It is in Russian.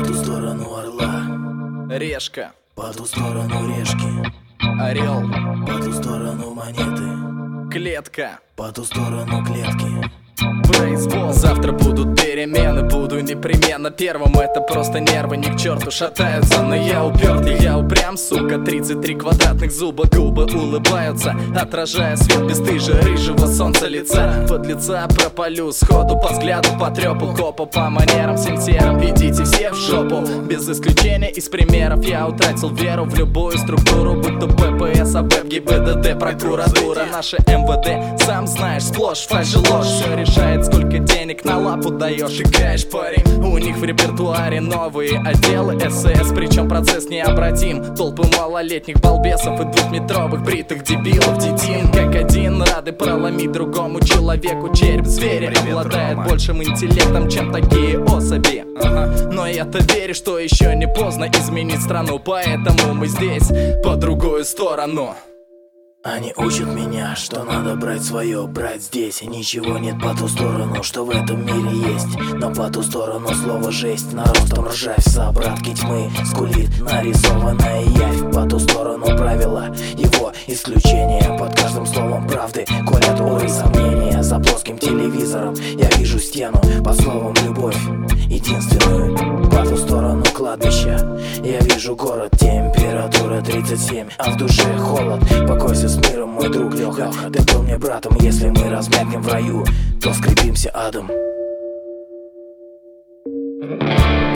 ту сторону орла, решка, по ту сторону решки, орел, по ту сторону монеты, клетка, по ту сторону клетки. бейсбол. Завтра будут перемены, буду непременно первым. Это просто нервы не к черту шатаются. Но я упертый, я упрям, сука. 33 квадратных зуба, губы улыбаются, отражая свет бесстыжа рыжего солнца лица. Под лица пропалю сходу, по взгляду, по трепу копа, по манерам, сенсерам. Идите все в жопу, без исключения из примеров. Я утратил веру в любую структуру, будь то ППС, АБЭП, ГИБДД, прокуратура. Наше МВД, сам знаешь, сплошь фальшь и ложь. Все решает, сколько денег на лапу даешь и кэш, парень. У них в репертуаре новые отделы СС, причем процесс необратим. Толпы малолетних балбесов и двухметровых бритых дебилов детин, как один, рады проломить другому человеку череп. Зверь обладает большим интеллектом, чем такие особи. Но я-то верю, что еще не поздно изменить страну, поэтому мы здесь по другую сторону. Они учат меня, что надо брать свое, брать здесь. И ничего нет по ту сторону, что в этом мире есть. Но по ту сторону слово жесть, наростом ржавь, собратки тьмы скулит нарисованная явь. По ту сторону правила, его исключение. Под каждым словом правды колят уры сомнения. За плоским телевизором я вижу стену, под словом любовь единственную. По ту сторону кладбища я вижу город, температура 37, а в душе холод. Покойся с миром, мой друг Леха, ты был мне братом. Если мы размякнем в раю, то скрепимся адом.